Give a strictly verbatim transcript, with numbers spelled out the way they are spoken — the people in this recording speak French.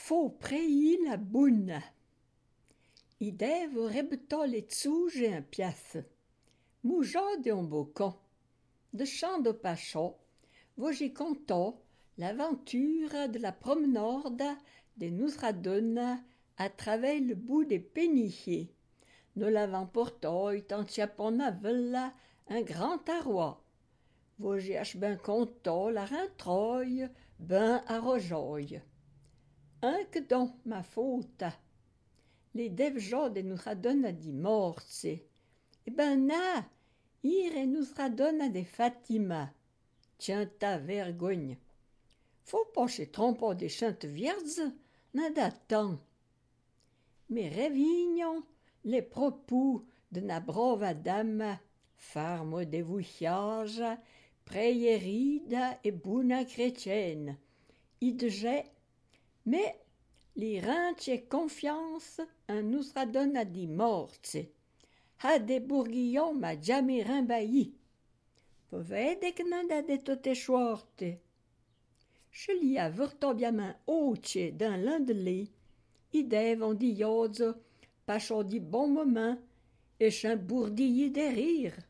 Faut preilli la boune. I dev rebetol et zouge un piace. Moujad et un bocon. De champ de pacho, vo j'ai conto l'aventure de la promenade de Nousradonna à travers le bout des pénichiers. Nous l'avons porté tant chiapon avella un grand arroi. Vo j'ai ach ben conto la rentroille ben arrojoille. Un que donc ma faute. Les devjod de Nousradonna di morse. Eh ben na, ir et Nousradonna de Fatima. Tiens ta vergogne. Faut pas chez tromper des chantes vierges, nada tant. Mais révignons les propos de na brava dame, farme de vouillage, priéride et bonne chrétienne. Idje, mais les ranches et confiance en Nousradonna di morse. Ha des bourguillons m'a jamais rimbailli. Povedek nada de tote schworte. Je l'y a vertobiamen oche d'un landeli, i dev on dit yodze, pas chaud dit bon moment, et chin bourdillis de rire.